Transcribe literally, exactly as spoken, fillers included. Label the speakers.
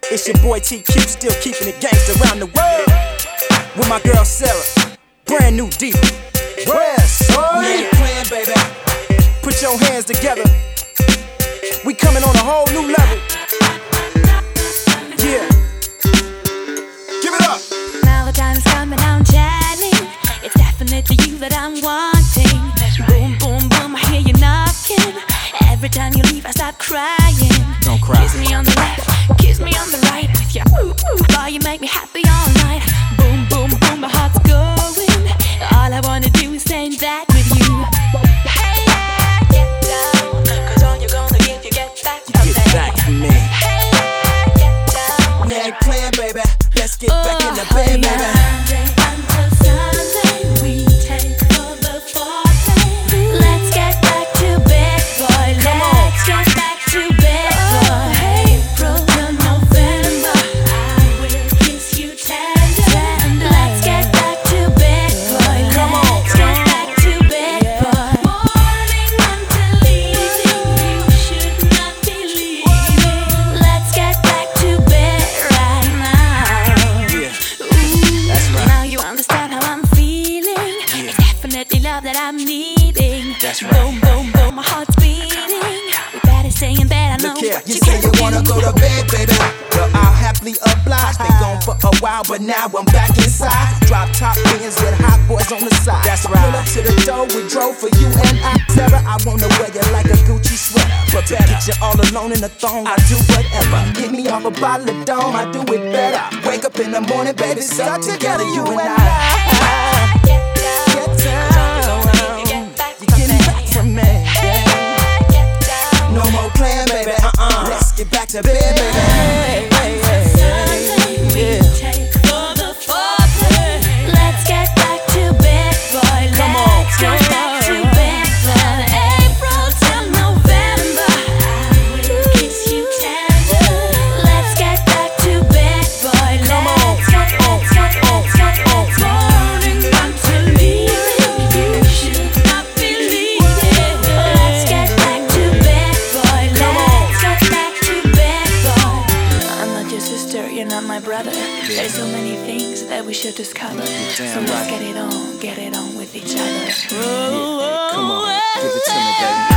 Speaker 1: It's your boy T Q, still keeping it gangsta around the world. With my girl Sarah, brand new diva. West Side. We ain't playing, baby. Put your hands together. We coming on a whole new level. Yeah. Give it up.
Speaker 2: Now the time is coming, I'm chatting. It's definitely you that I'm wanting. Right. Boom, boom, boom, I hear you knocking. Every time you leave, I start crying.
Speaker 1: Don't cry.
Speaker 2: Kiss me on the left, kiss me on the right. With your ooh, ooh, boy, you make me happy all night. Boom, boom, boom, my heart's going. All I wanna do is stay back with you. Hey, yeah, get down. Cause all you're gonna give, you get back from me.
Speaker 1: Get back from me.
Speaker 2: Hey, yeah, get down.
Speaker 1: We ain't playing, baby. Let's get oh, back in the bed,
Speaker 2: oh,
Speaker 1: baby.
Speaker 2: Yeah. Until Sunday, we take for the foreplay. Let's get back to bed, boy.
Speaker 1: Come
Speaker 2: Let's
Speaker 1: on.
Speaker 2: get back to bed, boy. April to November, I will kiss you tender. Let's get back to bed, boy.
Speaker 1: Come on.
Speaker 2: Let's get back to bed, boy. Morning until evening, you should not be leaving. Let's get back to bed right now.
Speaker 1: Yeah.
Speaker 2: Ooh,
Speaker 1: That's right.
Speaker 2: now you understand how I'm feeling.
Speaker 1: Yeah.
Speaker 2: It's definitely love that I'm needing.
Speaker 1: That's right.
Speaker 2: Boom, boom, boom, my heart's beating. We better stay in bed, I know
Speaker 1: Look here,
Speaker 2: what
Speaker 1: you
Speaker 2: you
Speaker 1: say
Speaker 2: can
Speaker 1: you
Speaker 2: do.
Speaker 1: wanna go to bed, baby. Well, I'll happily oblige. Been gone for a while, but now I'm back inside. Drop top pins with hot boys on the side. That's right. Pull up to the door, we drove for you and I. Sarah, I wanna wear you like a Gucci sweater. But to get you all alone in the thong, I do whatever. Get me off a bottle of Dome, I do it better. Wake up in the morning, baby, stuck together, you and I.
Speaker 2: Get down,
Speaker 1: Get down,
Speaker 2: you get back
Speaker 1: you
Speaker 2: from
Speaker 1: getting
Speaker 2: me.
Speaker 1: back from me. Yeah.
Speaker 2: Get down.
Speaker 1: No more playing, baby. Uh-uh. Let's get back to bed, baby. Hey, hey, hey,
Speaker 2: Sunday, we
Speaker 1: yeah.
Speaker 2: take for the foreplay. Let's get back to bed, boy.
Speaker 1: Come on.
Speaker 2: Let's get back to bed, boy. April till November, I will kiss you tender. Let's get back to bed, boy.
Speaker 1: Come on.
Speaker 2: Let's get, let's get, let's get, let's get. Morning until evening, you should not be leaving. Let's get back to bed, boy.
Speaker 1: Come on.
Speaker 2: Let's get back to bed, boy. I'm not your sister, you're not my brother. There's so many things that we should discover. So
Speaker 1: damn
Speaker 2: let's
Speaker 1: right.
Speaker 2: get it on, get it on with each other.
Speaker 1: Come on, give it to me, baby.